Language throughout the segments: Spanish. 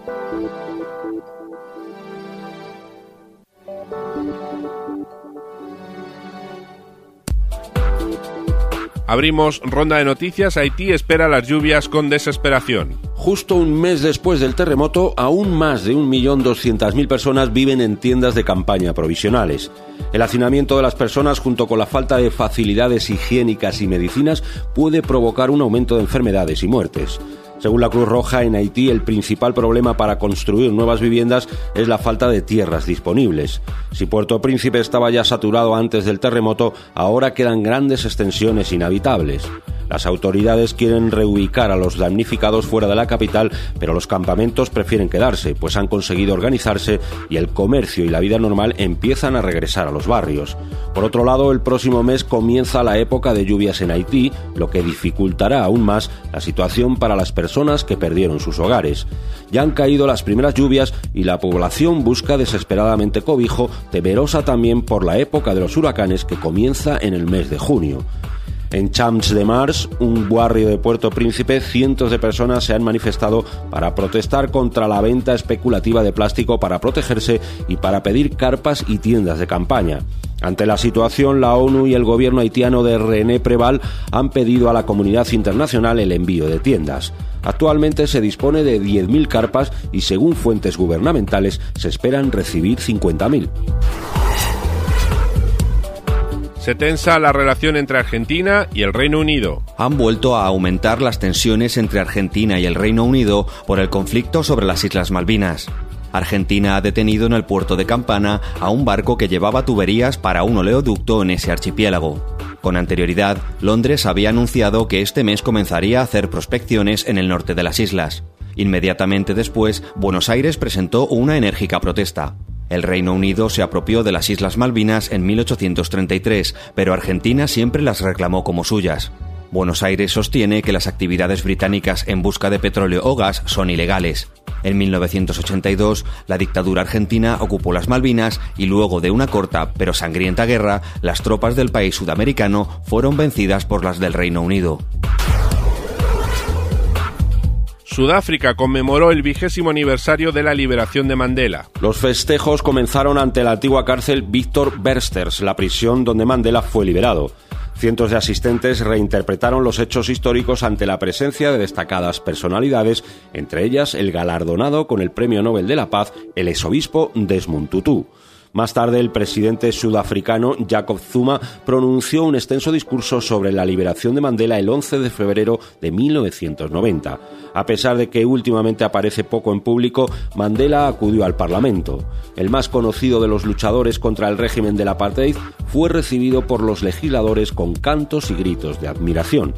Abrimos ronda de noticias. Haití espera las lluvias con desesperación. Justo un mes después del terremoto, aún más de 1.200.000 personas viven en tiendas de campaña provisionales. El hacinamiento de las personas, junto con la falta de facilidades higiénicas y medicinas, puede provocar un aumento de enfermedades y muertes. Según la Cruz Roja, en Haití el principal problema para construir nuevas viviendas es la falta de tierras disponibles. Si Puerto Príncipe estaba ya saturado antes del terremoto, ahora quedan grandes extensiones inhabitables. Las autoridades quieren reubicar a los damnificados fuera de la capital, pero los campamentos prefieren quedarse, pues han conseguido organizarse y el comercio y la vida normal empiezan a regresar a los barrios. Por otro lado, el próximo mes comienza la época de lluvias en Haití, lo que dificultará aún más la situación para las personas que perdieron sus hogares. Ya han caído las primeras lluvias y la población busca desesperadamente cobijo, temerosa también por la época de los huracanes que comienza en el mes de junio. En Champs-de-Mars, un barrio de Puerto Príncipe, cientos de personas se han manifestado para protestar contra la venta especulativa de plástico para protegerse y para pedir carpas y tiendas de campaña. Ante la situación, la ONU y el gobierno haitiano de René Préval han pedido a la comunidad internacional el envío de tiendas. Actualmente se dispone de 10.000 carpas y, según fuentes gubernamentales, se esperan recibir 50.000. Se tensa la relación entre Argentina y el Reino Unido. Han vuelto a aumentar las tensiones entre Argentina y el Reino Unido por el conflicto sobre las Islas Malvinas. Argentina ha detenido en el puerto de Campana a un barco que llevaba tuberías para un oleoducto en ese archipiélago. Con anterioridad, Londres había anunciado que este mes comenzaría a hacer prospecciones en el norte de las islas. Inmediatamente después, Buenos Aires presentó una enérgica protesta. El Reino Unido se apropió de las Islas Malvinas en 1833, pero Argentina siempre las reclamó como suyas. Buenos Aires sostiene que las actividades británicas en busca de petróleo o gas son ilegales. En 1982, la dictadura argentina ocupó las Malvinas y luego de una corta pero sangrienta guerra, las tropas del país sudamericano fueron vencidas por las del Reino Unido. Sudáfrica conmemoró el 20º aniversario de la liberación de Mandela. Los festejos comenzaron ante la antigua cárcel Victor Versters, la prisión donde Mandela fue liberado. Cientos de asistentes reinterpretaron los hechos históricos ante la presencia de destacadas personalidades, entre ellas el galardonado con el Premio Nobel de la Paz, el exobispo Desmond Tutu. Más tarde, el presidente sudafricano Jacob Zuma pronunció un extenso discurso sobre la liberación de Mandela el 11 de febrero de 1990. A pesar de que últimamente aparece poco en público, Mandela acudió al Parlamento. El más conocido de los luchadores contra el régimen del apartheid fue recibido por los legisladores con cantos y gritos de admiración.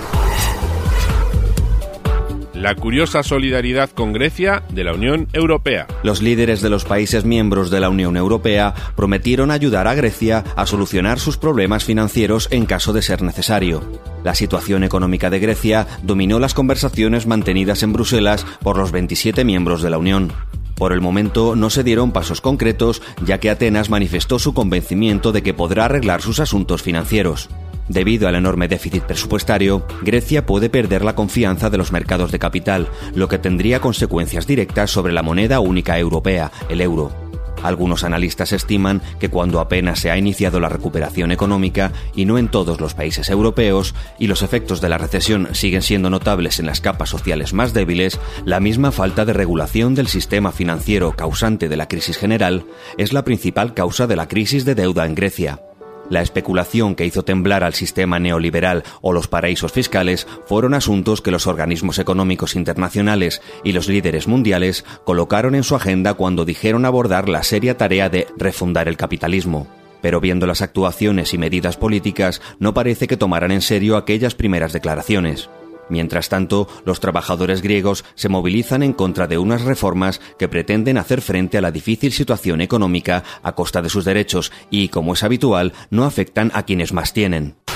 La curiosa solidaridad con Grecia de la Unión Europea. Los líderes de los países miembros de la Unión Europea prometieron ayudar a Grecia a solucionar sus problemas financieros en caso de ser necesario. La situación económica de Grecia dominó las conversaciones mantenidas en Bruselas por los 27 miembros de la Unión. Por el momento no se dieron pasos concretos, ya que Atenas manifestó su convencimiento de que podrá arreglar sus asuntos financieros. Debido al enorme déficit presupuestario, Grecia puede perder la confianza de los mercados de capital, lo que tendría consecuencias directas sobre la moneda única europea, el euro. Algunos analistas estiman que cuando apenas se ha iniciado la recuperación económica, y no en todos los países europeos, y los efectos de la recesión siguen siendo notables en las capas sociales más débiles, la misma falta de regulación del sistema financiero causante de la crisis general es la principal causa de la crisis de deuda en Grecia. La especulación que hizo temblar al sistema neoliberal o los paraísos fiscales fueron asuntos que los organismos económicos internacionales y los líderes mundiales colocaron en su agenda cuando dijeron abordar la seria tarea de refundar el capitalismo. Pero viendo las actuaciones y medidas políticas, no parece que tomaran en serio aquellas primeras declaraciones. Mientras tanto, los trabajadores griegos se movilizan en contra de unas reformas que pretenden hacer frente a la difícil situación económica a costa de sus derechos y, como es habitual, no afectan a quienes más tienen.